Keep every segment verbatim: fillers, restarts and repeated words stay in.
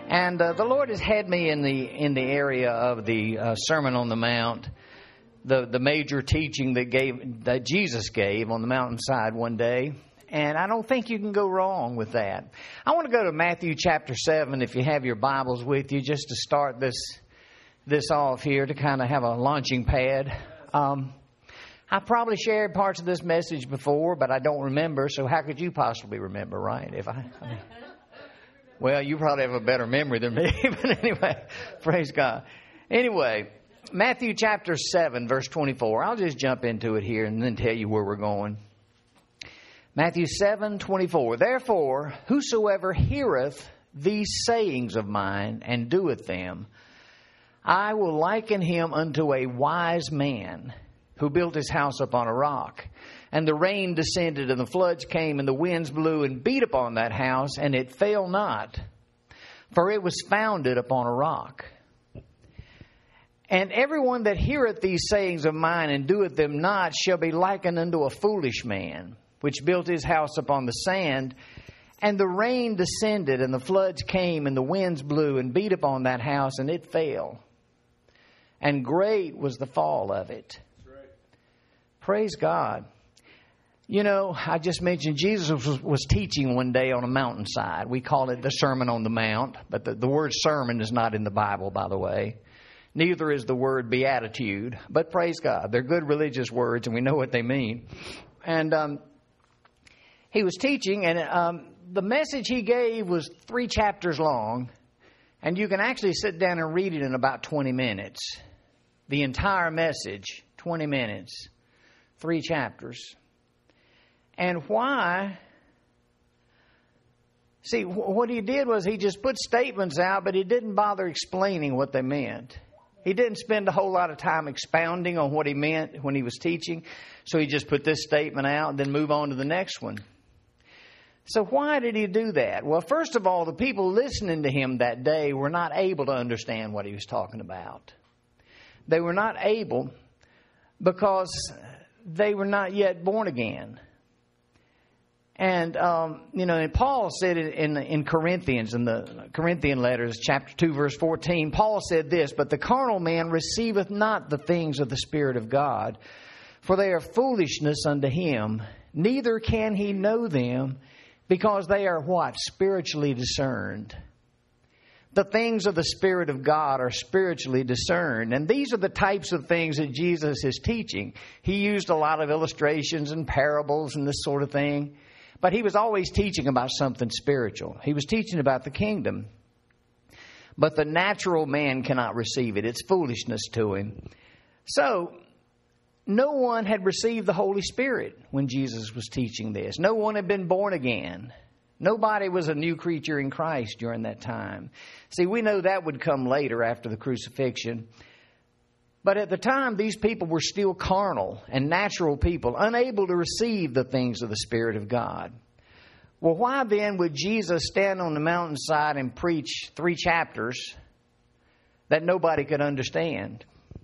And uh, the Lord has had me in the in the area of the uh, Sermon on the Mount, the the major teaching that gave that Jesus gave on the mountainside one day. And I don't think you can go wrong with that. I want to go to Matthew chapter seven, if you have your Bibles with you, just to start this this off here, to kind of have a launching pad. Um, I probably shared parts of this message before, but I don't remember. So how could you possibly remember, right? If I, I mean, well, you probably have a better memory than me. But anyway, praise God. Anyway, Matthew chapter seven, verse twenty-four. I'll just jump into it here and then tell you where we're going. Matthew seven, twenty-four. Therefore, whosoever heareth these sayings of mine and doeth them, I will liken him unto a wise man who built his house upon a rock. And the rain descended, and the floods came, and the winds blew and beat upon that house, and it fell not, for it was founded upon a rock. And everyone that heareth these sayings of mine and doeth them not shall be likened unto a foolish man, which built his house upon the sand. And the rain descended, and the floods came, and the winds blew and beat upon that house, and it fell. And great was the fall of it. That's right. Praise God. You know, I just mentioned Jesus was, was teaching one day on a mountainside. We call it the Sermon on the Mount, but the, the word sermon is not in the Bible, by the way. Neither is the word beatitude, but praise God. They're good religious words, and we know what they mean. And um, he was teaching, and um, the message he gave was three chapters long, and you can actually sit down and read it in about twenty minutes. The entire message, twenty minutes, three chapters. And why? See, what he did was he just put statements out, but he didn't bother explaining what they meant. He didn't spend a whole lot of time expounding on what he meant when he was teaching. So he just put this statement out and then move on to the next one. So why did he do that? Well, first of all, the people listening to him that day were not able to understand what he was talking about. They were not able because they were not yet born again. And, um, you know, and Paul said it in, in Corinthians, in the Corinthian letters, chapter two, verse fourteen, Paul said this, but the carnal man receiveth not the things of the Spirit of God, for they are foolishness unto him, neither can he know them, because they are what? Spiritually discerned. The things of the Spirit of God are spiritually discerned. And these are the types of things that Jesus is teaching. He used a lot of illustrations and parables and this sort of thing. But he was always teaching about something spiritual. He was teaching about the kingdom. But the natural man cannot receive it. It's foolishness to him. So, no one had received the Holy Spirit when Jesus was teaching this. No one had been born again. Nobody was a new creature in Christ during that time. See, we know that would come later after the crucifixion. But at the time, these people were still carnal and natural people, unable to receive the things of the Spirit of God. Well, why then would Jesus stand on the mountainside and preach three chapters that nobody could understand?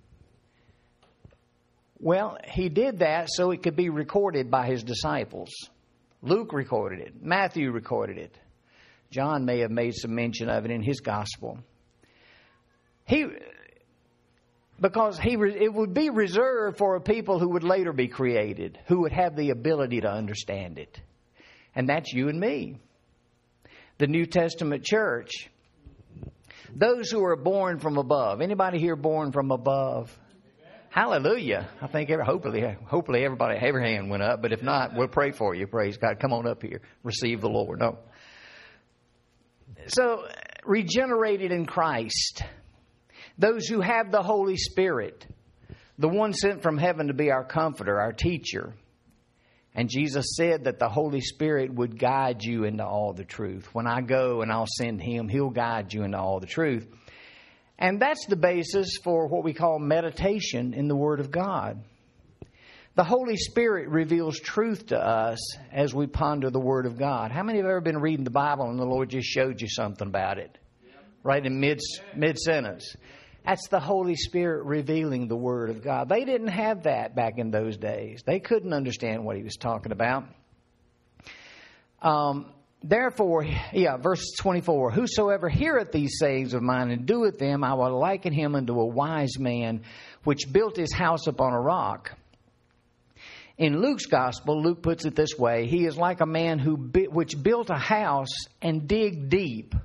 Well, he did that so it could be recorded by his disciples. Luke recorded it. Matthew recorded it. John may have made some mention of it in his gospel. He... Because he, it would be reserved for a people who would later be created, who would have the ability to understand it. And that's you and me. The New Testament church. Those who are born from above. Anybody here born from above? Hallelujah. I think every, hopefully, hopefully everybody, every hand went up. But if not, we'll pray for you. Praise God. Come on up here. Receive the Lord. No. So, regenerated in Christ. Those who have the Holy Spirit, the one sent from heaven to be our comforter, our teacher. And Jesus said that the Holy Spirit would guide you into all the truth. When I go and I'll send Him, He'll guide you into all the truth. And that's the basis for what we call meditation in the Word of God. The Holy Spirit reveals truth to us as we ponder the Word of God. How many have ever been reading the Bible and the Lord just showed you something about it? Right in mid, mid-sentence. That's the Holy Spirit revealing the Word of God. They didn't have that back in those days. They couldn't understand what He was talking about. Um, Therefore, yeah, verse twenty-four, whosoever heareth these sayings of mine and doeth them, I will liken him unto a wise man which built his house upon a rock. In Luke's gospel, Luke puts it this way, he is like a man who which built a house and dig deep.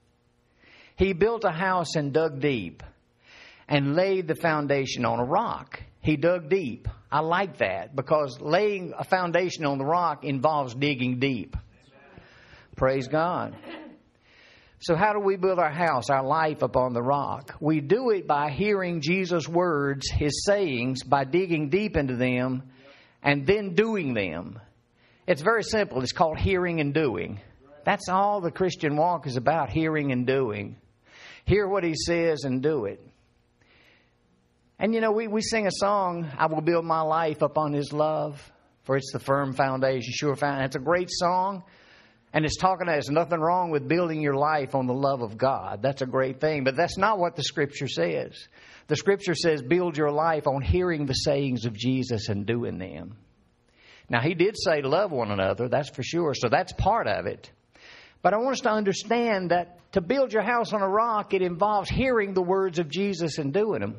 He built a house and dug deep and laid the foundation on a rock. He dug deep. I like that because laying a foundation on the rock involves digging deep. Praise God. So how do we build our house, our life upon the rock? We do it by hearing Jesus' words, His sayings, by digging deep into them and then doing them. It's very simple. It's called hearing and doing. That's all the Christian walk is about, hearing and doing. Hear what He says and do it. And you know, we, we sing a song, I will build my life upon His love, for it's the firm foundation, sure foundation. It's a great song. And it's talking, there's nothing wrong with building your life on the love of God. That's a great thing. But that's not what the Scripture says. The Scripture says build your life on hearing the sayings of Jesus and doing them. Now, He did say love one another, that's for sure. So that's part of it. But I want us to understand that to build your house on a rock, it involves hearing the words of Jesus and doing them.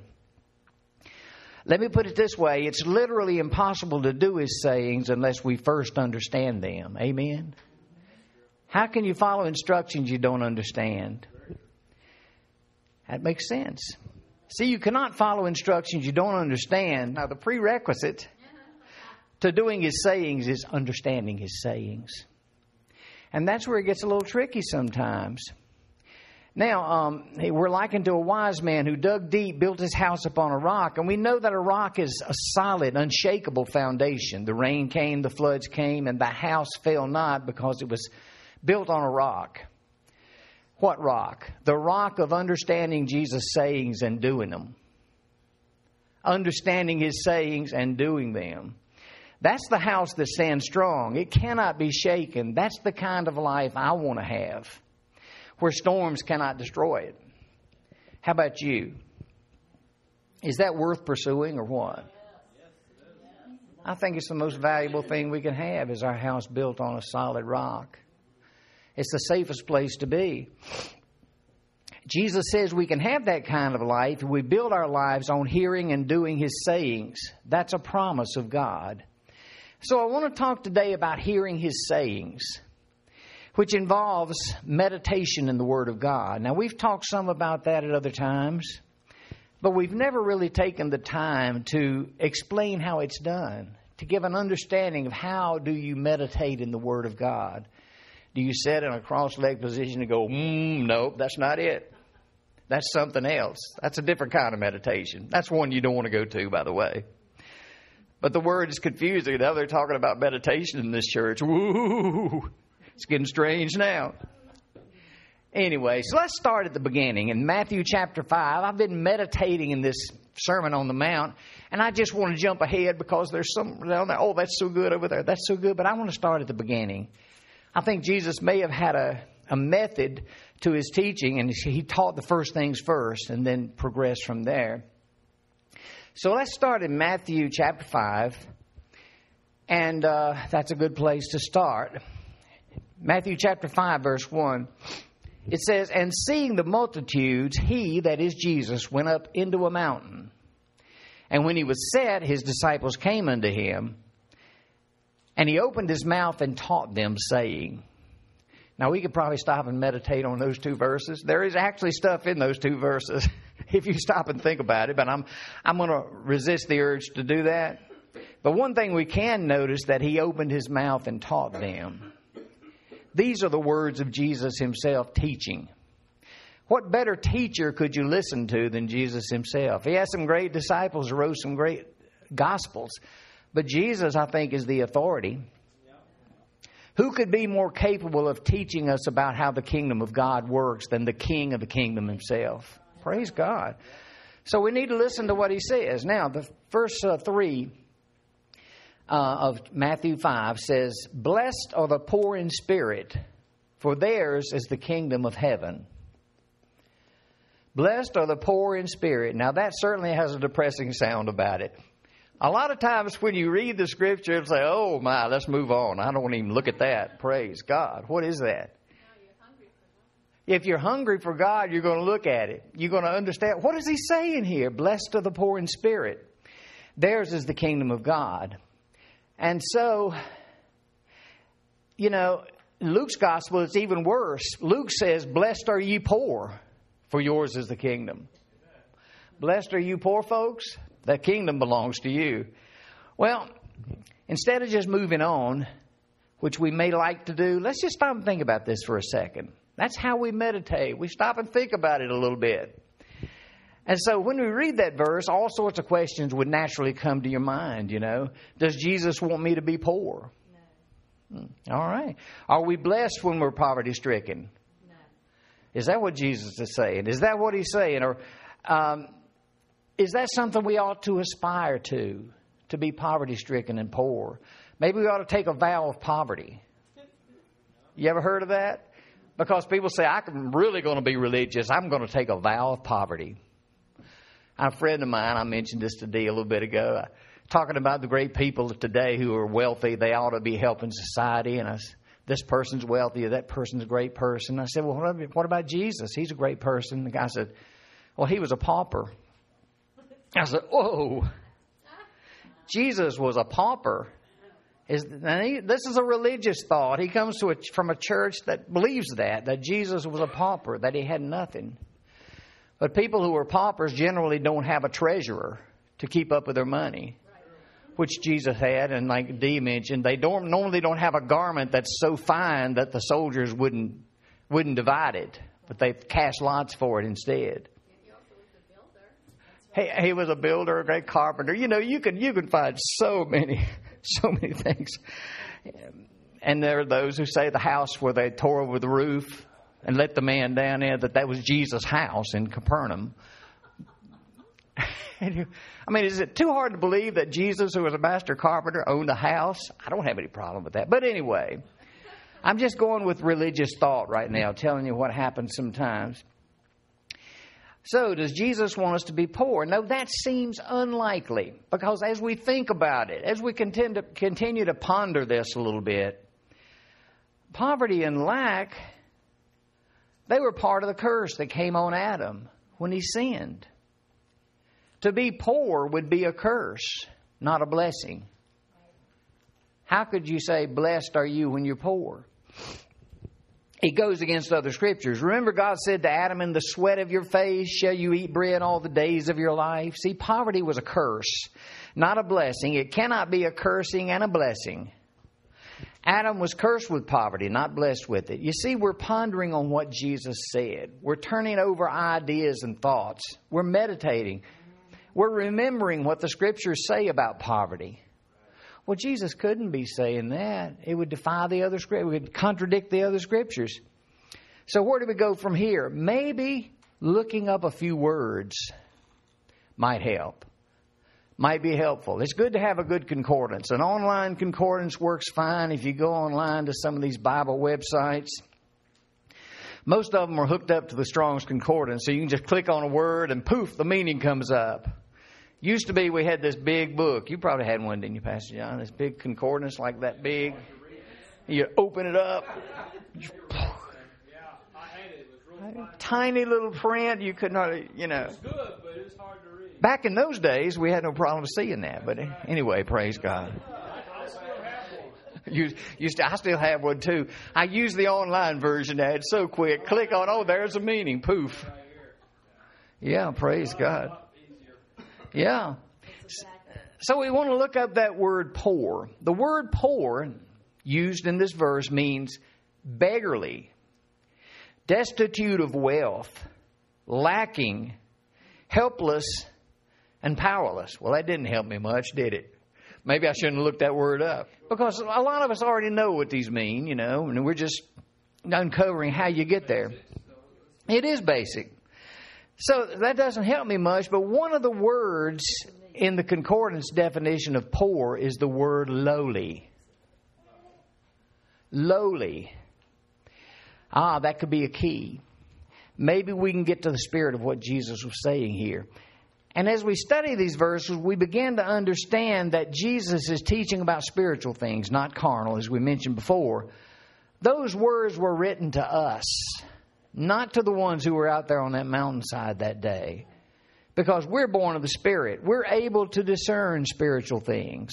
Let me put it this way. It's literally impossible to do His sayings unless we first understand them. Amen? How can you follow instructions you don't understand? That makes sense. See, you cannot follow instructions you don't understand. Now, the prerequisite to doing His sayings is understanding His sayings. And that's where it gets a little tricky sometimes. Now, um, we're likened to a wise man who dug deep, built his house upon a rock. And we know that a rock is a solid, unshakable foundation. The rain came, the floods came, and the house fell not because it was built on a rock. What rock? The rock of understanding Jesus' sayings and doing them. Understanding His sayings and doing them. That's the house that stands strong. It cannot be shaken. That's the kind of life I want to have, where storms cannot destroy it. How about you? Is that worth pursuing or what? I think it's the most valuable thing we can have is our house built on a solid rock. It's the safest place to be. Jesus says we can have that kind of life if we build our lives on hearing and doing His sayings. That's a promise of God. So I want to talk today about hearing His sayings, which involves meditation in the Word of God. Now, we've talked some about that at other times, but we've never really taken the time to explain how it's done, to give an understanding of how do you meditate in the Word of God. Do you sit in a cross-legged position and go, mm, nope, that's not it. That's something else. That's a different kind of meditation. That's one you don't want to go to, by the way. But the word is confusing. Now they're talking about meditation in this church. Woo! It's getting strange now. Anyway, so let's start at the beginning. In Matthew chapter five, I've been meditating in this Sermon on the Mount, and I just want to jump ahead because there's some down there. Oh, that's so good over there. That's so good. But I want to start at the beginning. I think Jesus may have had a, a method to His teaching, and He taught the first things first and then progressed from there. So let's start in Matthew chapter five, and uh, that's a good place to start. Matthew chapter five, verse one. It says, and seeing the multitudes, He, that is Jesus, went up into a mountain. And when He was set, His disciples came unto Him. And He opened His mouth and taught them, saying. Now, we could probably stop and meditate on those two verses. There is actually stuff in those two verses, if you stop and think about it. But I'm I'm going to resist the urge to do that. But one thing we can notice, that He opened His mouth and taught them. These are the words of Jesus Himself teaching. What better teacher could you listen to than Jesus Himself? He has some great disciples who wrote some great gospels. But Jesus, I think, is the authority. Who could be more capable of teaching us about how the kingdom of God works than the King of the kingdom Himself? Praise God. So we need to listen to what He says. Now, the first uh, three uh, of Matthew five says, blessed are the poor in spirit, for theirs is the kingdom of heaven. Blessed are the poor in spirit. Now, that certainly has a depressing sound about it. A lot of times when you read the scripture, it's like, oh my, let's move on. I don't want to even look at that. Praise God. What is that? If you're hungry for God, you're going to look at it. You're going to understand. What is he saying here? Blessed are the poor in spirit. Theirs is the kingdom of God. And so, you know, in Luke's gospel, it's even worse. Luke says, blessed are ye poor, for yours is the kingdom. Blessed are you poor folks. The kingdom belongs to you. Well, instead of just moving on, which we may like to do, let's just stop and think about this for a second. That's how we meditate. We stop and think about it a little bit. And so when we read that verse, all sorts of questions would naturally come to your mind, you know. Does Jesus want me to be poor? No. Hmm. All right. Are we blessed when we're poverty-stricken? No. Is that what Jesus is saying? Is that what he's saying? Or um, is that something we ought to aspire to, to be poverty-stricken and poor? Maybe we ought to take a vow of poverty. You ever heard of that? Because people say, I'm really going to be religious. I'm going to take a vow of poverty. A friend of mine, I mentioned this to Dee a little bit ago, uh, talking about the great people today who are wealthy. They ought to be helping society. And I, this person's wealthy, or that person's a great person. I said, well, what about Jesus? He's a great person. The guy said, well, he was a pauper. I said, whoa, Jesus was a pauper. Is, and he, this is a religious thought. He comes to a, from a church that believes that, that Jesus was a pauper, that he had nothing. But people who are paupers generally don't have a treasurer to keep up with their money, which Jesus had. And like Dee mentioned, they don't normally don't have a garment that's so fine that the soldiers wouldn't wouldn't divide it, but they cast lots for it instead. He, he was a builder, a great carpenter. You know, you can you can find so many, so many things. And there are those who say the house where they tore over the roof and let the man down in, that that was Jesus' house in Capernaum. I mean, is it too hard to believe that Jesus, who was a master carpenter, owned a house? I don't have any problem with that. But anyway, I'm just going with religious thought right now, telling you what happens sometimes. So, does Jesus want us to be poor? No, that seems unlikely, because as we think about it, as we continue to, continue to ponder this a little bit, poverty and lack, they were part of the curse that came on Adam when he sinned. To be poor would be a curse, not a blessing. How could you say, blessed are you when you're poor? It goes against other scriptures. Remember, God said to Adam, in the sweat of your face shall you eat bread all the days of your life. See, poverty was a curse, not a blessing. It cannot be a cursing and a blessing. Adam was cursed with poverty, not blessed with it. You see, we're pondering on what Jesus said. We're turning over ideas and thoughts. We're meditating. We're remembering what the scriptures say about poverty. Well, Jesus couldn't be saying that. It would defy the other scriptures. It would contradict the other scriptures. So where do we go from here? Maybe looking up a few words might help. Might be helpful. It's good to have a good concordance. An online concordance works fine if you go online to some of these Bible websites. Most of them are hooked up to the Strong's Concordance, so you can just click on a word and poof, the meaning comes up. Used to be we had this big book. You probably had one, didn't you, Pastor John? This big concordance like that big. You open it up. Tiny little print. You could not, you know. Back in those days, we had no problem seeing that. But anyway, praise God. You, you st- I still have one too. I use the online version. Now. It's so quick. Click on, oh, there's a meaning. Poof. Yeah, praise God. Yeah. So we want to look up that word poor. The word poor used in this verse means beggarly, destitute of wealth, lacking, helpless, and powerless. Well, that didn't help me much, did it? Maybe I shouldn't have looked that word up. Because a lot of us already know what these mean, you know, and we're just uncovering how you get there. It is basic. So that doesn't help me much, but one of the words in the concordance definition of poor is the word lowly. Lowly. Ah, that could be a key. Maybe we can get to the spirit of what Jesus was saying here. And as we study these verses, we begin to understand that Jesus is teaching about spiritual things, not carnal, as we mentioned before. Those words were written to us, not to the ones who were out there on that mountainside that day. Because we're born of the Spirit. We're able to discern spiritual things.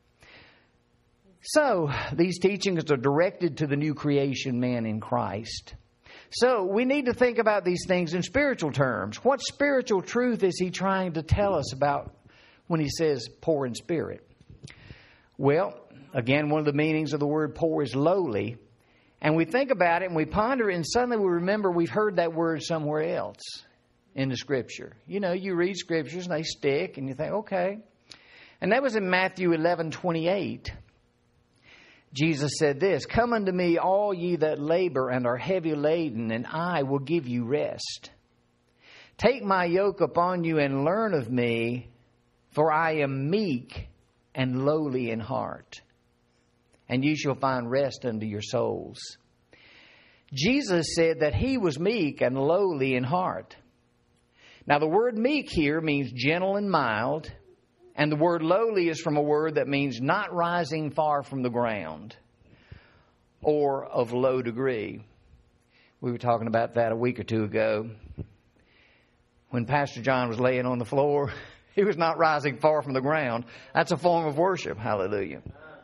So, these teachings are directed to the new creation man in Christ. So, we need to think about these things in spiritual terms. What spiritual truth is he trying to tell us about when he says poor in spirit? Well, again, one of the meanings of the word poor is lowly. And we think about it and we ponder it, and suddenly we remember we've heard that word somewhere else in the Scripture. You know, you read Scriptures and they stick and you think, okay. And that was in Matthew eleven twenty-eight. Jesus said this, "Come unto me, all ye that labor and are heavy laden, and I will give you rest. Take my yoke upon you and learn of me, for I am meek and lowly in heart, and ye shall find rest unto your souls." Jesus said that he was meek and lowly in heart. Now, the word meek here means gentle and mild. And the word lowly is from a word that means not rising far from the ground or of low degree. We were talking about that a week or two ago. When Pastor John was laying on the floor, he was not rising far from the ground. That's a form of worship. Hallelujah.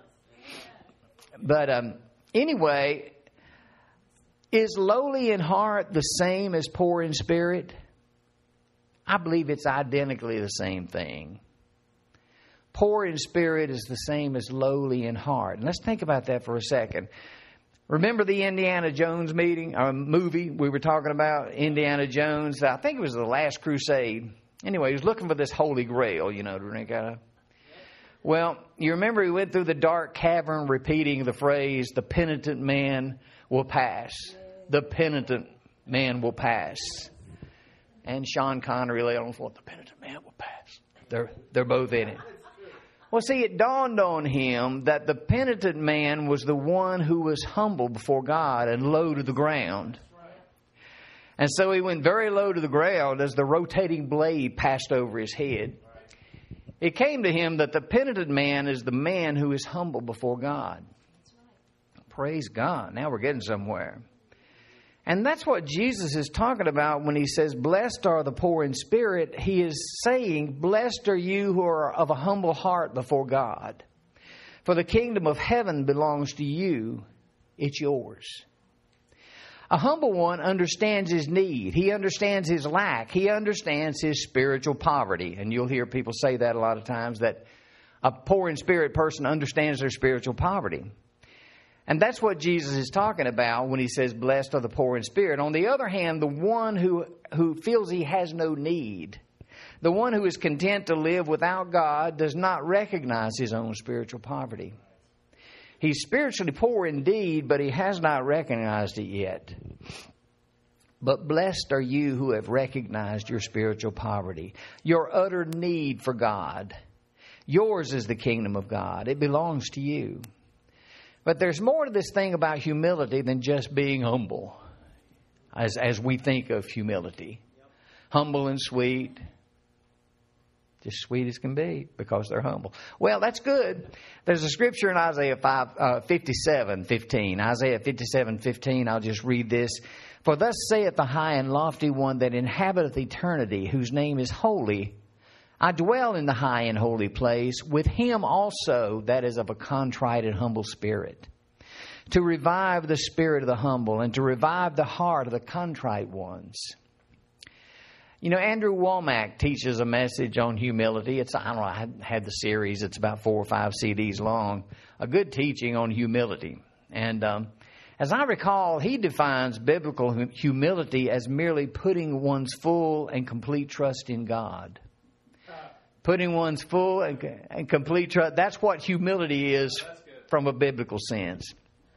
But um, anyway, is lowly in heart the same as poor in spirit? I believe it's identically the same thing. Poor in spirit is the same as lowly in heart. And let's think about that for a second. Remember the Indiana Jones meeting, or movie we were talking about? Indiana Jones. I think it was The Last Crusade. Anyway, he was looking for this Holy Grail, you know, to drink out of. Well, you remember he went through the dark cavern repeating the phrase, "The penitent man will pass. The penitent man will pass." And Sean Connery lay on the floor, "The penitent man will pass." They're, they're both in it. Well, see, it dawned on him that the penitent man was the one who was humble before God and low to the ground. And so he went very low to the ground as the rotating blade passed over his head. It came to him that the penitent man is the man who is humble before God. Praise God. Now we're getting somewhere. And that's what Jesus is talking about when he says, "Blessed are the poor in spirit." He is saying, blessed are you who are of a humble heart before God. For the kingdom of heaven belongs to you. It's yours. A humble one understands his need. He understands his lack. He understands his spiritual poverty. And you'll hear people say that a lot of times, that a poor in spirit person understands their spiritual poverty. And that's what Jesus is talking about when he says, blessed are the poor in spirit. On the other hand, the one who, who feels he has no need, the one who is content to live without God, does not recognize his own spiritual poverty. He's spiritually poor indeed, but he has not recognized it yet. But blessed are you who have recognized your spiritual poverty, your utter need for God. Yours is the kingdom of God. It belongs to you. But there's more to this thing about humility than just being humble, as as we think of humility. Humble and sweet. Just sweet as can be, because they're humble. Well, that's good. There's a scripture in Isaiah five, uh, fifty-seven fifteen. Isaiah fifty-seven fifteen, I'll just read this. "For thus saith the high and lofty one that inhabiteth eternity, whose name is holy. I dwell in the high and holy place, with him also that is of a contrite and humble spirit, to revive the spirit of the humble, and to revive the heart of the contrite ones." You know, Andrew Womack teaches a message on humility. It's, I don't know, I had the series. It's about four or five C Ds long. A good teaching on humility. And um, as I recall, he defines biblical humility as merely putting one's full and complete trust in God. Putting one's full and, and complete trust. That's what humility is from a biblical sense.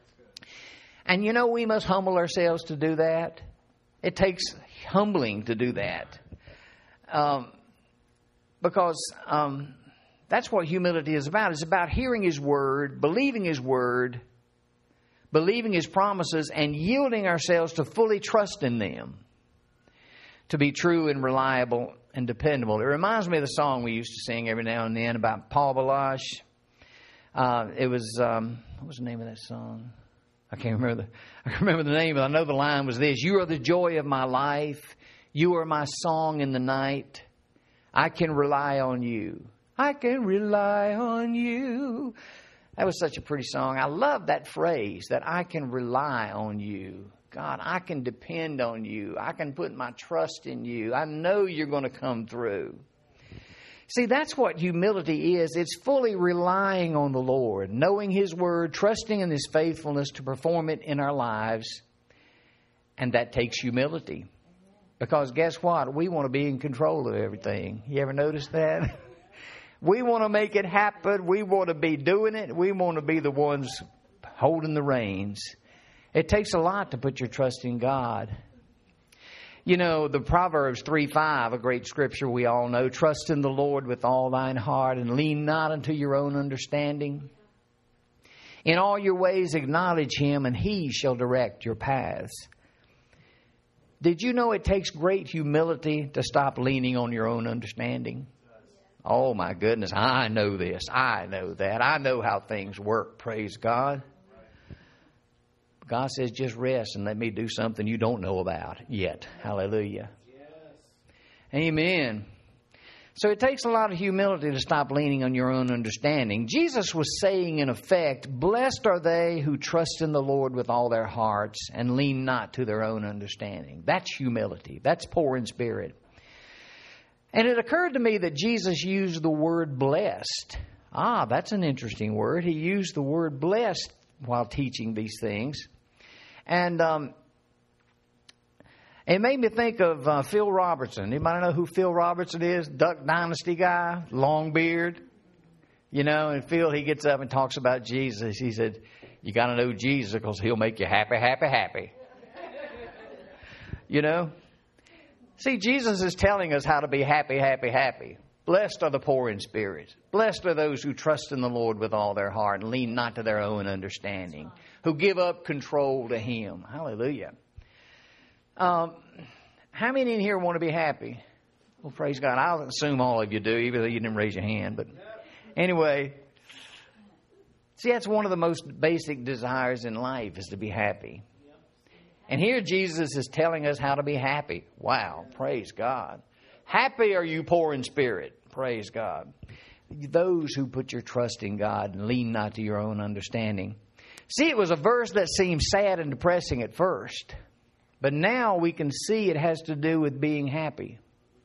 And you know, we must humble ourselves to do that. It takes humbling to do that. Um, because um, that's what humility is about. It's about hearing His Word, believing His Word, believing His promises, and yielding ourselves to fully trust in them, to be true and reliable and dependable. It reminds me of the song we used to sing every now and then about Paul Balash. Uh, it was, um, what was the name of that song? I can't remember the, I can't remember the name, but I know the line was this: you are the joy of my life. You are my song in the night. I can rely on you. I can rely on you. That was such a pretty song. I love that phrase, that I can rely on you. God, I can depend on you. I can put my trust in you. I know you're going to come through. See, that's what humility is. It's fully relying on the Lord, knowing His Word, trusting in His faithfulness to perform it in our lives. And that takes humility. Because guess what? We want to be in control of everything. You ever notice that? We want to make it happen. We want to be doing it. We want to be the ones holding the reins. It takes a lot to put your trust in God. You know, the Proverbs three five, a great scripture we all know, trust in the Lord with all thine heart and lean not unto your own understanding. In all your ways acknowledge Him, and He shall direct your paths. Did you know it takes great humility to stop leaning on your own understanding? Oh, my goodness, I know this. I know that. I know how things work, praise God. God says, just rest and let me do something you don't know about yet. Hallelujah. Yes. Amen. So it takes a lot of humility to stop leaning on your own understanding. Jesus was saying, in effect, blessed are they who trust in the Lord with all their hearts and lean not to their own understanding. That's humility. That's poor in spirit. And it occurred to me that Jesus used the word blessed. Ah, that's an interesting word. He used the word blessed while teaching these things. And um, it made me think of uh, Phil Robertson. Anybody know who Phil Robertson is? Duck Dynasty guy, long beard. You know, and Phil, he gets up and talks about Jesus. He said, you got to know Jesus because He'll make you happy, happy, happy. You know? See, Jesus is telling us how to be happy, happy, happy. Blessed are the poor in spirit. Blessed are those who trust in the Lord with all their heart and lean not to their own understanding, who give up control to Him. Hallelujah. Um, how many in here want to be happy? Well, praise God. I'll assume all of you do, even though you didn't raise your hand. But anyway, see, that's one of the most basic desires in life, is to be happy. And here Jesus is telling us how to be happy. Wow, praise God. Happy are you poor in spirit. Praise God. Those who put your trust in God and lean not to your own understanding. See, it was a verse that seemed sad and depressing at first. But now we can see it has to do with being happy.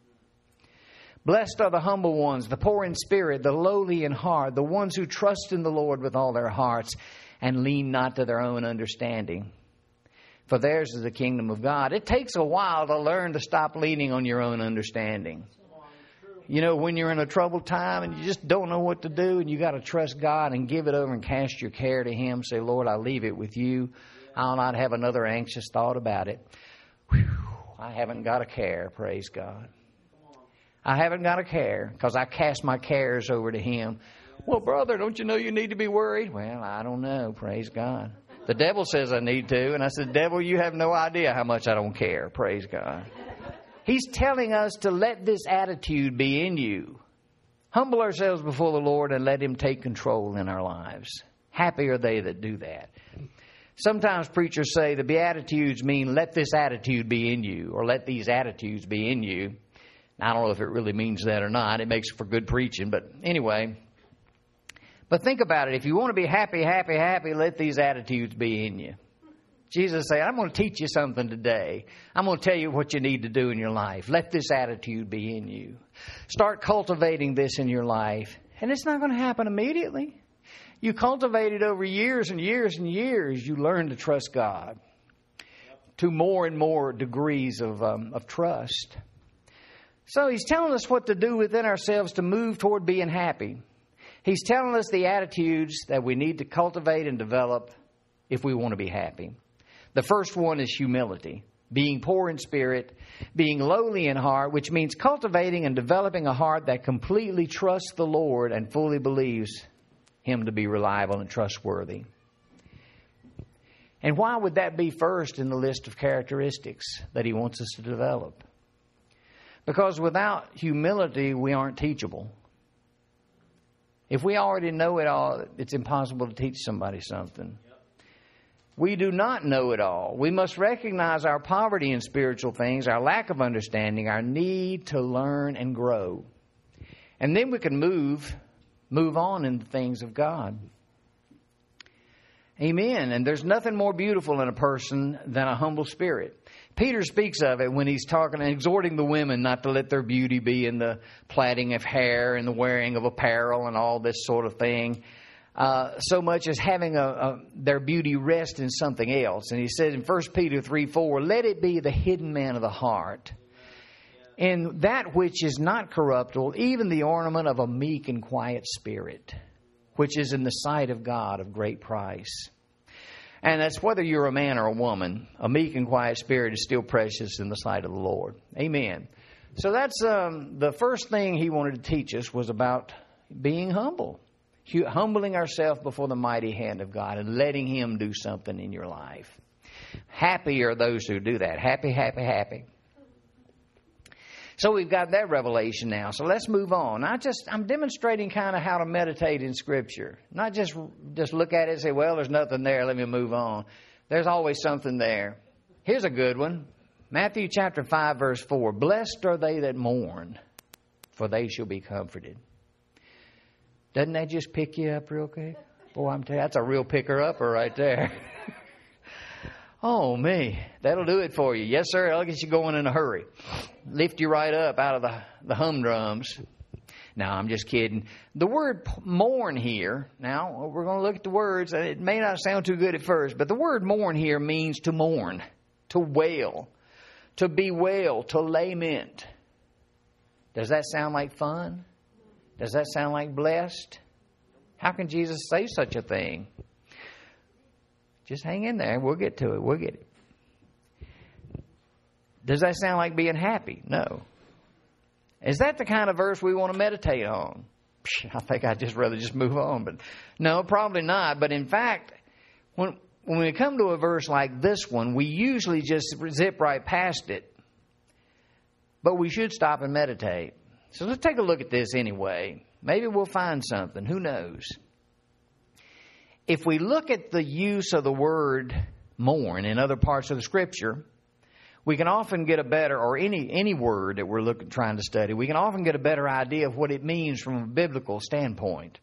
Blessed are the humble ones, the poor in spirit, the lowly in heart, the ones who trust in the Lord with all their hearts and lean not to their own understanding. For theirs is the kingdom of God. It takes a while to learn to stop leaning on your own understanding. You know, when you're in a troubled time and you just don't know what to do, and you got to trust God and give it over and cast your care to Him. Say, Lord, I leave it with you. I'll not have another anxious thought about it. Whew, I haven't got a care, praise God. I haven't got a care because I cast my cares over to Him. Well, brother, don't you know you need to be worried? Well, I don't know, praise God. The devil says I need to. And I said, devil, you have no idea how much I don't care. Praise God. He's telling us to let this attitude be in you. Humble ourselves before the Lord and let Him take control in our lives. Happy are they that do that. Sometimes preachers say the Beatitudes mean let this attitude be in you, or let these attitudes be in you. I don't know if it really means that or not. It makes for good preaching. But anyway... But think about it. If you want to be happy, happy, happy, let these attitudes be in you. Jesus said, I'm going to teach you something today. I'm going to tell you what you need to do in your life. Let this attitude be in you. Start cultivating this in your life. And it's not going to happen immediately. You cultivate it over years and years and years. You learn to trust God to more and more degrees of, um, of trust. So He's telling us what to do within ourselves to move toward being happy. He's telling us the attitudes that we need to cultivate and develop if we want to be happy. The first one is humility, being poor in spirit, being lowly in heart, which means cultivating and developing a heart that completely trusts the Lord and fully believes Him to be reliable and trustworthy. And why would that be first in the list of characteristics that He wants us to develop? Because without humility, we aren't teachable. If we already know it all, it's impossible to teach somebody something. We do not know it all. We must recognize our poverty in spiritual things, our lack of understanding, our need to learn and grow. And then we can move, move on in the things of God. Amen. And there's nothing more beautiful in a person than a humble spirit. Peter speaks of it when he's talking and exhorting the women not to let their beauty be in the plaiting of hair and the wearing of apparel and all this sort of thing. Uh, so much as having a, a, their beauty rest in something else. And he said in First Peter three four, let it be the hidden man of the heart, in that which is not corruptible, even the ornament of a meek and quiet spirit, which is in the sight of God of great price. And that's whether you're a man or a woman, a meek and quiet spirit is still precious in the sight of the Lord. Amen. So that's um, the first thing he wanted to teach us was about being humble. Humbling ourselves before the mighty hand of God and letting Him do something in your life. Happy are those who do that. Happy, happy, happy. So we've got that revelation now. So let's move on. I just, I'm demonstrating kind of how to meditate in Scripture. Not just, just look at it and say, well, there's nothing there. Let me move on. There's always something there. Here's a good one. Matthew chapter five, verse four. Blessed are they that mourn, for they shall be comforted. Doesn't that just pick you up real quick? Boy, I'm telling you, that's a real picker-upper right there. Oh, me. That'll do it for you. Yes, sir. I'll get you going in a hurry. Lift you right up out of the, the humdrums. No, I'm just kidding. The word mourn here, now, we're going to look at the words. It may not sound too good at first, but the word mourn here means to mourn, to wail, to bewail, to lament. Does that sound like fun? Does that sound like blessed? How can Jesus say such a thing? Just hang in there. We'll get to it. We'll get it. Does that sound like being happy? No. Is that the kind of verse we want to meditate on? I think I'd just rather just move on. But no, probably not. But in fact, when, when we come to a verse like this one, we usually just zip right past it. But we should stop and meditate. So let's take a look at this anyway. Maybe we'll find something. Who knows? If we look at the use of the word mourn in other parts of the Scripture, we can often get a better, or any any word that we're looking trying to study, we can often get a better idea of what it means from a biblical standpoint.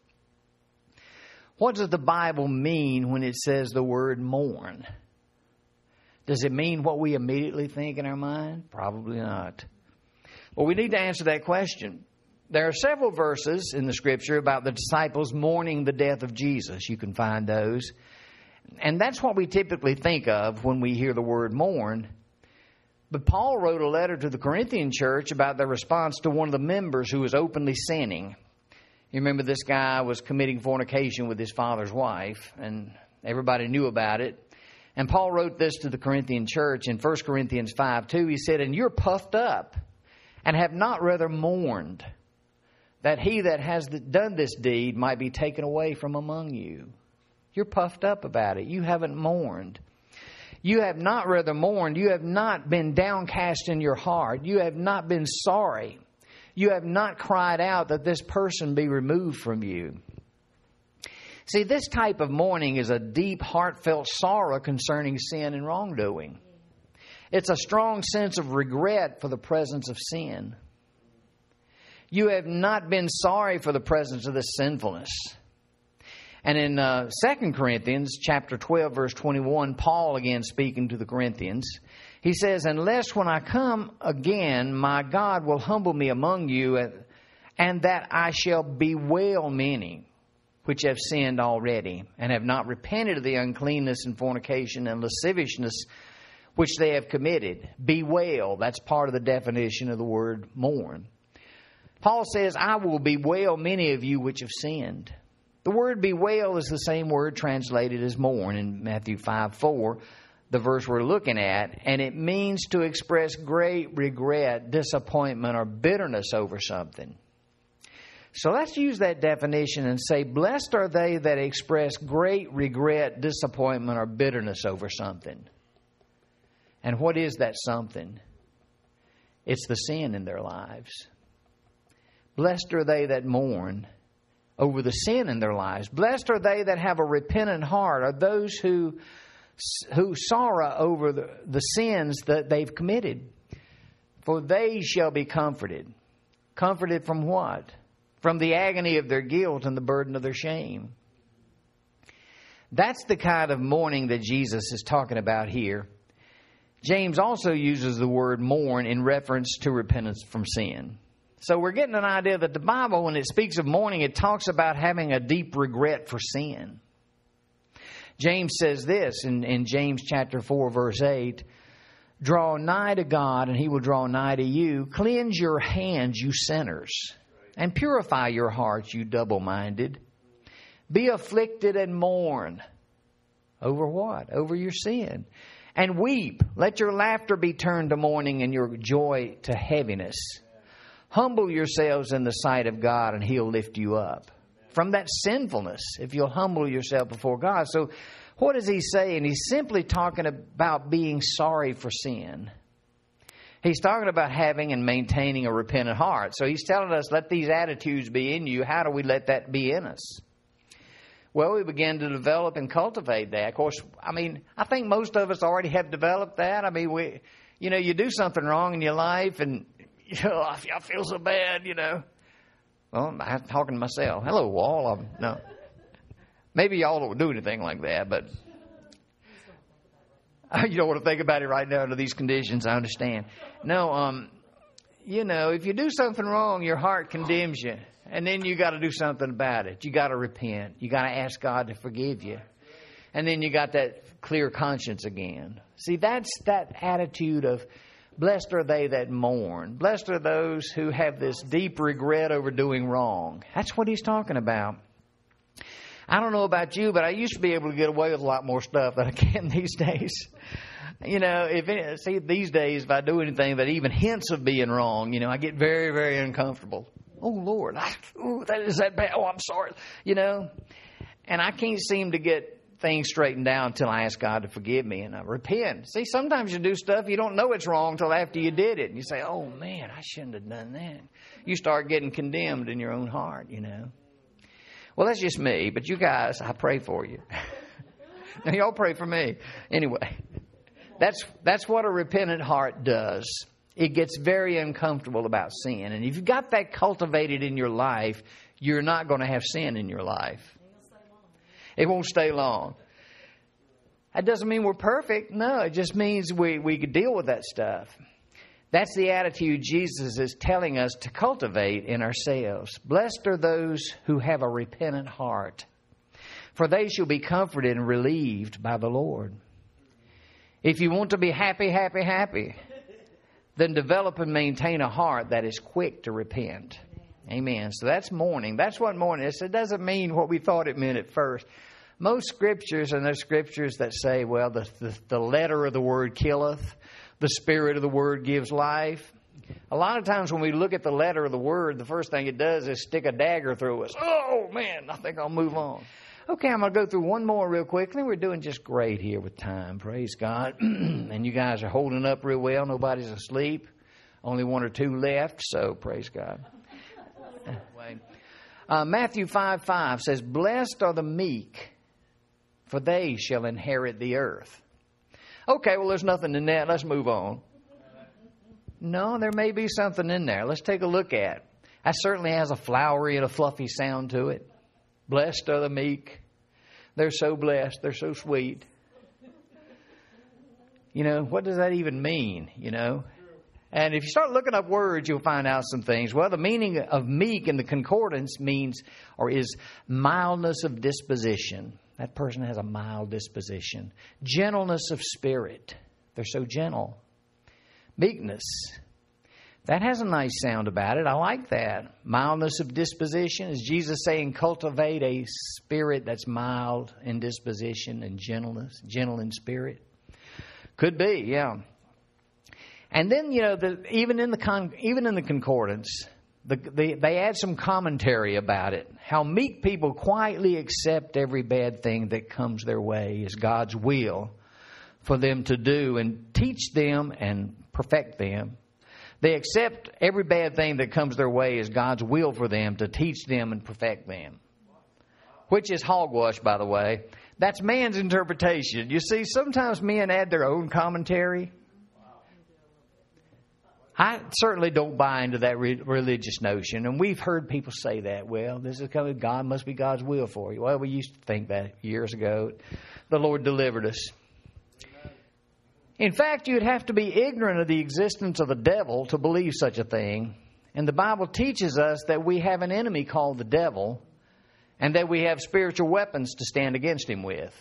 What does the Bible mean when it says the word mourn? Does it mean what we immediately think in our mind? Probably not. Well, we need to answer that question. There are several verses in the Scripture about the disciples mourning the death of Jesus. You can find those. And that's what we typically think of when we hear the word mourn. But Paul wrote a letter to the Corinthian church about their response to one of the members who was openly sinning. You remember this guy was committing fornication with his father's wife, and everybody knew about it. And Paul wrote this to the Corinthian church in First Corinthians five two. He said, "And you're puffed up, and have not rather mourned, that he that has done this deed might be taken away from among you." You're puffed up about it. You haven't mourned. You have not rather mourned. You have not been downcast in your heart. You have not been sorry. You have not cried out that this person be removed from you. See, this type of mourning is a deep, heartfelt sorrow concerning sin and wrongdoing. It's a strong sense of regret for the presence of sin. You have not been sorry for the presence of this sinfulness. And in uh, Second Corinthians chapter twelve, verse twenty-one, Paul again speaking to the Corinthians, he says, "Unless when I come again, my God will humble me among you, and that I shall bewail many which have sinned already, and have not repented of the uncleanness and fornication and lasciviousness which they have committed." Bewail, that's part of the definition of the word mourn. Paul says, "I will bewail many of you which have sinned." The word bewail is the same word translated as mourn in Matthew five four, the verse we're looking at, and it means to express great regret, disappointment, or bitterness over something. So let's use that definition and say, blessed are they that express great regret, disappointment, or bitterness over something. And what is that something? It's the sin in their lives. Blessed are they that mourn over the sin in their lives. Blessed are they that have a repentant heart, are those who who sorrow over the, the sins that they've committed. For they shall be comforted. Comforted from what? From the agony of their guilt and the burden of their shame. That's the kind of mourning that Jesus is talking about here. James also uses the word mourn in reference to repentance from sin. So we're getting an idea that the Bible, when it speaks of mourning, it talks about having a deep regret for sin. James says this in, in James chapter four, verse eight, draw nigh to God, and He will draw nigh to you. Cleanse your hands, you sinners, and purify your hearts, you double-minded. Be afflicted and mourn. Over what? Over your sin. And weep. Let your laughter be turned to mourning and your joy to heaviness. Humble yourselves in the sight of God, and He'll lift you up from that sinfulness, if you'll humble yourself before God. So what is he saying? He's simply talking about being sorry for sin. He's talking about having and maintaining a repentant heart. So he's telling us, let these attitudes be in you. How do we let that be in us? Well, we begin to develop and cultivate that. Of course, I mean, I think most of us already have developed that. I mean, we, you know, you do something wrong in your life and, you know, I feel, I feel so bad, you know. Well, I'm talking to myself. Hello, Wall. I'm, no. Maybe y'all don't do anything like that, but you don't want to think about it right now under these conditions. I understand. No, um, you know, if you do something wrong, your heart condemns you. And then you got to do something about it. You got to repent. You got to ask God to forgive you. And then you got that clear conscience again. See, that's that attitude of blessed are they that mourn. Blessed are those who have this deep regret over doing wrong. That's what he's talking about. I don't know about you, but I used to be able to get away with a lot more stuff than I can these days. You know, if it, see, these days, if I do anything that even hints of being wrong, you know, I get very, very uncomfortable. Oh, Lord, I, ooh, that is that bad. Oh, I'm sorry. You know, and I can't seem to get things straightened out until I ask God to forgive me and I repent. See, sometimes you do stuff you don't know it's wrong until after you did it. And you say, oh, man, I shouldn't have done that. You start getting condemned in your own heart, you know. Well, that's just me. But you guys, I pray for you. Now, y'all pray for me. Anyway, that's that's what a repentant heart does. It gets very uncomfortable about sin. And if you've got that cultivated in your life, you're not going to have sin in your life. It won't stay long. That doesn't mean we're perfect. No, it just means we, we could deal with that stuff. That's the attitude Jesus is telling us to cultivate in ourselves. Blessed are those who have a repentant heart, for they shall be comforted and relieved by the Lord. If you want to be happy, happy, happy, then develop and maintain a heart that is quick to repent. Amen. So that's mourning. That's what mourning is. It doesn't mean what we thought it meant at first. Most scriptures, and there's scriptures that say, well, the, the, the letter of the word killeth, the spirit of the word gives life. A lot of times when we look at the letter of the word, the first thing it does is stick a dagger through us. Oh, man, I think I'll move on. Okay, I'm going to go through one more real quickly. We're doing just great here with time. Praise God. And you guys are holding up real well. Nobody's asleep. Only one or two left, so praise God. Uh, Matthew five five says, blessed are the meek, for they shall inherit the earth. Okay, well, there's nothing in that. Let's move on. No, there may be something in there. Let's take a look at it. That certainly has a flowery and a fluffy sound to it. Blessed are the meek. They're so blessed. They're so sweet. You know, what does that even mean, you know? And if you start looking up words, you'll find out some things. Well, the meaning of meek in the concordance means or is mildness of disposition. That person has a mild disposition. Gentleness of spirit. They're so gentle. Meekness. That has a nice sound about it. I like that. Mildness of disposition. Is Jesus saying cultivate a spirit that's mild in disposition and gentleness, gentle in spirit? Could be, yeah. And then, you know, the, even in the con, even in the concordance, the, the, they add some commentary about it. How meek people quietly accept every bad thing that comes their way is God's will for them to do and teach them and perfect them. They accept every bad thing that comes their way as God's will for them to teach them and perfect them. Which is hogwash, by the way. That's man's interpretation. You see, sometimes men add their own commentary. I certainly don't buy into that re- religious notion. And we've heard people say that. Well, this is coming. God must be God's will for you. Well, we used to think that years ago. The Lord delivered us. In fact, you'd have to be ignorant of the existence of the devil to believe such a thing. And the Bible teaches us that we have an enemy called the devil, and that we have spiritual weapons to stand against him with.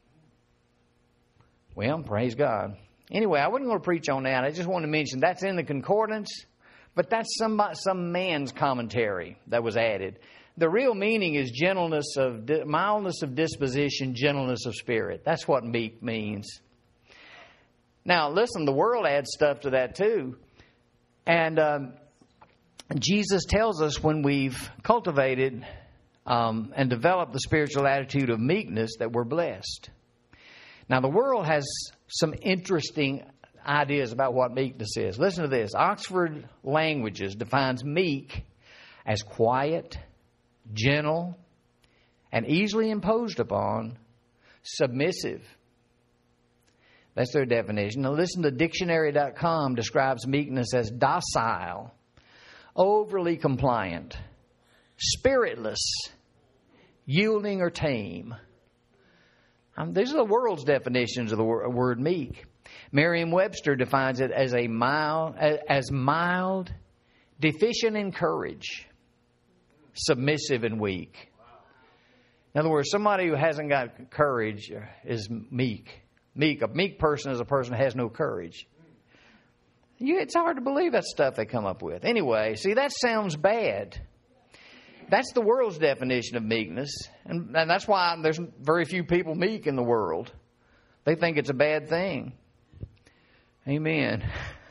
Well, praise God. Anyway, I wasn't going to preach on that. I just want to mention that's in the concordance, but that's some, some man's commentary that was added. The real meaning is gentleness of, mildness of disposition, gentleness of spirit. That's what meek means. Now, listen, the world adds stuff to that too. And um, Jesus tells us when we've cultivated um, and developed the spiritual attitude of meekness that we're blessed. Now, the world has some interesting ideas about what meekness is. Listen to this. Oxford Languages defines meek as quiet, gentle, and easily imposed upon, submissive. That's their definition. Now listen to dictionary dot com describes meekness as docile, overly compliant, spiritless, yielding or tame. Um, these are the world's definitions of the word, word meek. Merriam-Webster defines it as a mild, as mild, deficient in courage, submissive and weak. In other words, somebody who hasn't got courage is meek. Meek. A meek person is a person who has no courage. You, it's hard to believe that stuff they come up with. Anyway, see, that sounds bad. That's the world's definition of meekness. And, and that's why there's very few people meek in the world. They think it's a bad thing. Amen.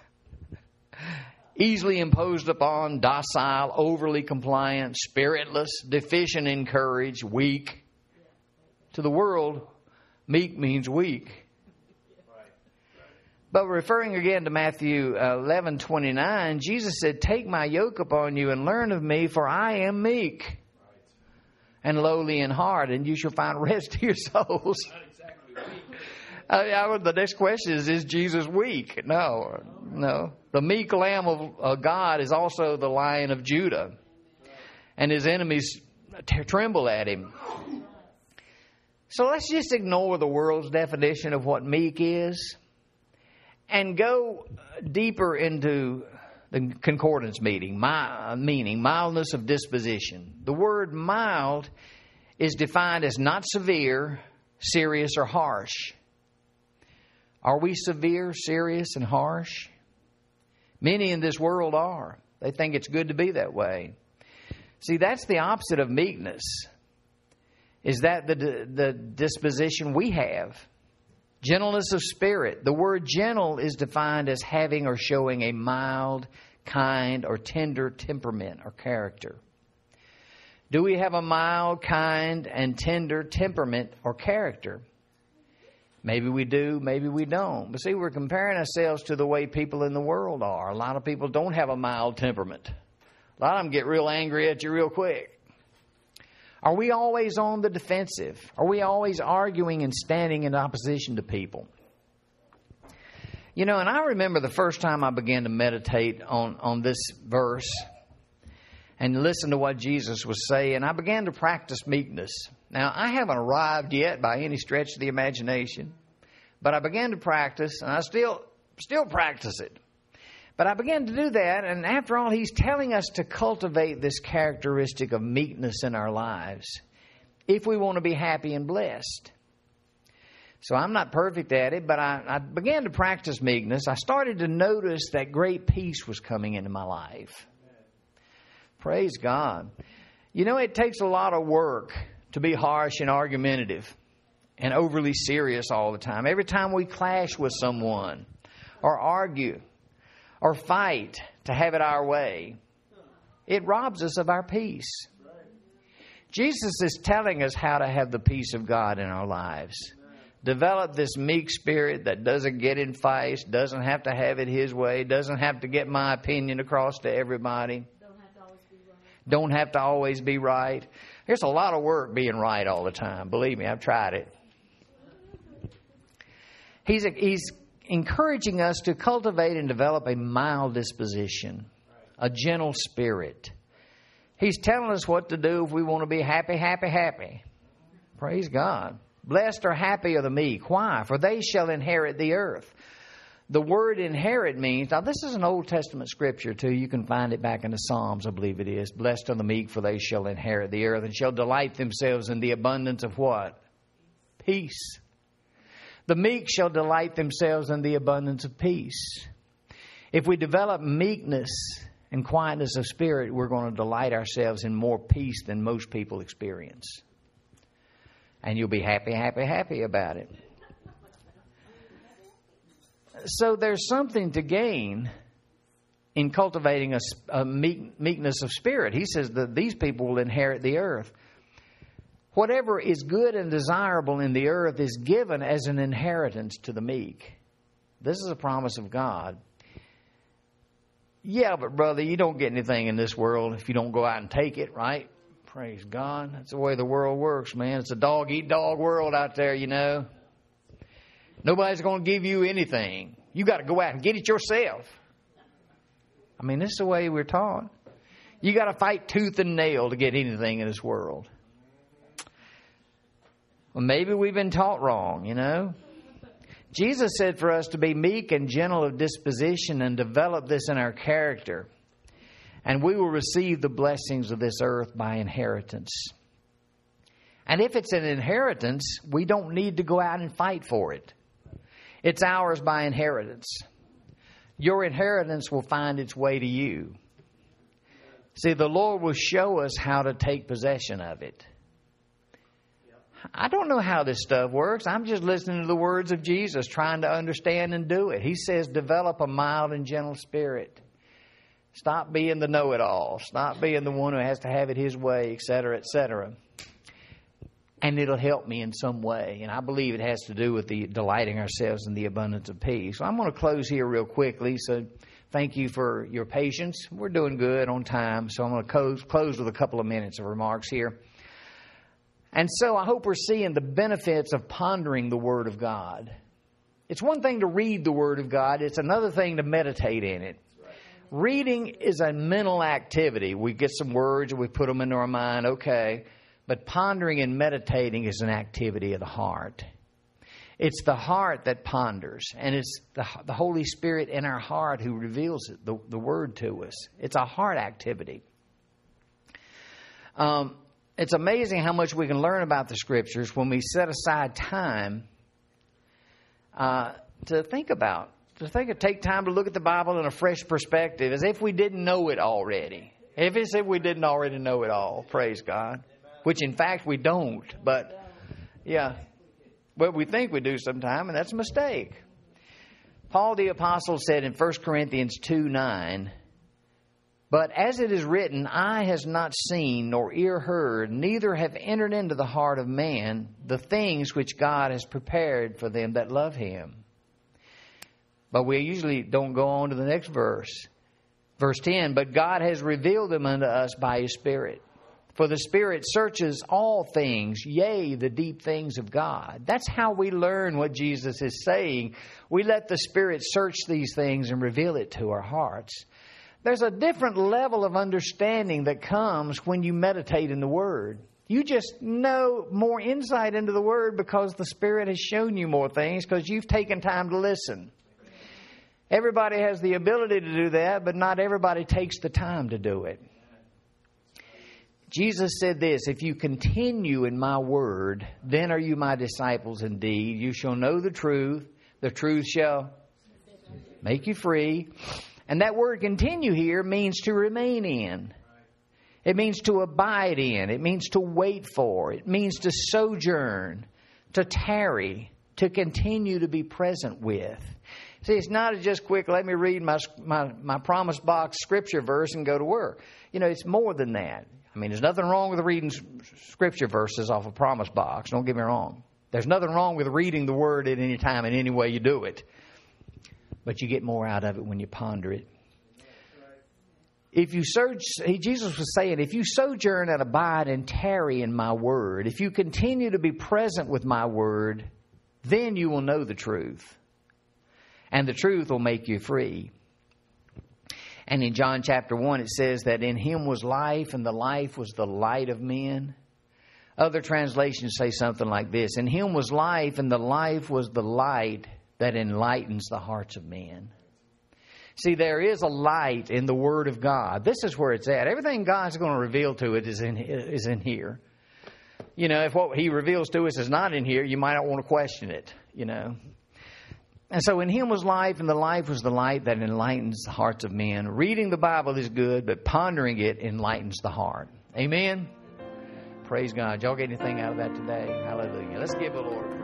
Easily imposed upon, docile, overly compliant, spiritless, deficient in courage, weak. To the world, meek means weak. But referring again to Matthew eleven twenty-nine, Jesus said, "Take my yoke upon you and learn of me, for I am meek and lowly in heart, and you shall find rest to your souls." Not exactly weak. uh, I, the next question is, is Jesus weak? No, no. The meek Lamb of uh, God is also the Lion of Judah, and his enemies t- tremble at him. So let's just ignore the world's definition of what meek is and go deeper into the concordance meaning, my, meaning mildness of disposition. The word mild is defined as not severe, serious, or harsh. Are we severe, serious, and harsh? Many in this world are. They think it's good to be that way. See, that's the opposite of meekness. Is that the the disposition we have? Gentleness of spirit. The word gentle is defined as having or showing a mild, kind, or tender temperament or character. Do we have a mild, kind, and tender temperament or character? Maybe we do, maybe we don't. But see, we're comparing ourselves to the way people in the world are. A lot of people don't have a mild temperament. A lot of them get real angry at you real quick. Are we always on the defensive? Are we always arguing and standing in opposition to people? You know, and I remember the first time I began to meditate on, on this verse and listen to what Jesus was saying, I began to practice meekness. Now, I haven't arrived yet by any stretch of the imagination, but I began to practice, and I still still practice it. But I began to do that, and after all, he's telling us to cultivate this characteristic of meekness in our lives if we want to be happy and blessed. So I'm not perfect at it, but I, I began to practice meekness. I started to notice that great peace was coming into my life. Praise God. You know, it takes a lot of work to be harsh and argumentative and overly serious all the time. Every time we clash with someone or argue or fight to have it our way, it robs us of our peace. Jesus is telling us how to have the peace of God in our lives. Develop this meek spirit that doesn't get in fights, doesn't have to have it his way, doesn't have to get my opinion across to everybody. Don't have to always be right. Don't have to always be right. There's a lot of work being right all the time. Believe me, I've tried it. He's, he's encouraging us to cultivate and develop a mild disposition, a gentle spirit. He's telling us what to do if we want to be happy, happy, happy. Praise God. Blessed or happy are the meek. Why? For they shall inherit the earth. The word inherit means, now this is an Old Testament scripture too. You can find it back in the Psalms, I believe it is. Blessed are the meek, for they shall inherit the earth and shall delight themselves in the abundance of what? Peace. The meek shall delight themselves in the abundance of peace. If we develop meekness and quietness of spirit, we're going to delight ourselves in more peace than most people experience. And you'll be happy, happy, happy about it. So there's something to gain in cultivating a, a meek, meekness of spirit. He says that these people will inherit the earth. Whatever is good and desirable in the earth is given as an inheritance to the meek. This is a promise of God. Yeah, but brother, you don't get anything in this world if you don't go out and take it, right? Praise God. That's the way the world works, man. It's a dog-eat-dog world out there, you know. Nobody's going to give you anything. You got to go out and get it yourself. I mean, this is the way we're taught. You got to fight tooth and nail to get anything in this world. Well, maybe we've been taught wrong, you know. Jesus said for us to be meek and gentle of disposition and develop this in our character. And we will receive the blessings of this earth by inheritance. And if it's an inheritance, we don't need to go out and fight for it. It's ours by inheritance. Your inheritance will find its way to you. See, the Lord will show us how to take possession of it. I don't know how this stuff works. I'm just listening to the words of Jesus, trying to understand and do it. He says, develop a mild and gentle spirit. Stop being the know-it-all. Stop being the one who has to have it his way, et cetera, et cetera. And it'll help me in some way. And I believe it has to do with the delighting ourselves in the abundance of peace. So I'm going to close here real quickly. So thank you for your patience. We're doing good on time. So I'm going to close, close with a couple of minutes of remarks here. And so I hope we're seeing the benefits of pondering the Word of God. It's one thing to read the Word of God. It's another thing to meditate in it. Reading is a mental activity. We get some words and we put them into our mind. Okay. But pondering and meditating is an activity of the heart. It's the heart that ponders. And it's the, the Holy Spirit in our heart who reveals it, the, the Word to us. It's a heart activity. Um, it's amazing how much we can learn about the Scriptures when we set aside time uh, to think about. To think of, take time to look at the Bible in a fresh perspective, as if we didn't know it already. If it's if we didn't already know it all, praise God. Which in fact we don't, but yeah, but we think we do sometime, and that's a mistake. Paul the Apostle said in First Corinthians two nine, but as it is written, eye has not seen nor ear heard, neither have entered into the heart of man the things which God has prepared for them that love Him. But we usually don't go on to the next verse. Verse ten, but God has revealed them unto us by His Spirit. For the Spirit searches all things, yea, the deep things of God. That's how we learn what Jesus is saying. We let the Spirit search these things and reveal it to our hearts. There's a different level of understanding that comes when you meditate in the Word. You just know more insight into the Word because the Spirit has shown you more things because you've taken time to listen. Everybody has the ability to do that, but not everybody takes the time to do it. Jesus said this, if you continue in my word, then are you my disciples indeed. You shall know the truth. The truth shall make you free. And that word continue here means to remain in. It means to abide in. It means to wait for. It means to sojourn, to tarry, to continue to be present with. See, it's not just quick, let me read my, my, my promise box scripture verse and go to work. You know, it's more than that. I mean, there's nothing wrong with reading scripture verses off a promise box. Don't get me wrong. There's nothing wrong with reading the Word at any time and any way you do it. But you get more out of it when you ponder it. If you search, Jesus was saying, if you sojourn and abide and tarry in my word, if you continue to be present with my word, then you will know the truth. And the truth will make you free. And in John chapter one, it says that in him was life, and the life was the light of men. Other translations say something like this: in him was life, and the life was the light that enlightens the hearts of men. See, there is a light in the Word of God. This is where it's at. Everything God's going to reveal to it is in is in here. You know, if what He reveals to us is not in here, you might not want to question it, you know. And so in him was life, and the life was the light that enlightens the hearts of men. Reading the Bible is good, but pondering it enlightens the heart. Amen? Praise God. Y'all get anything out of that today? Hallelujah. Let's give the Lord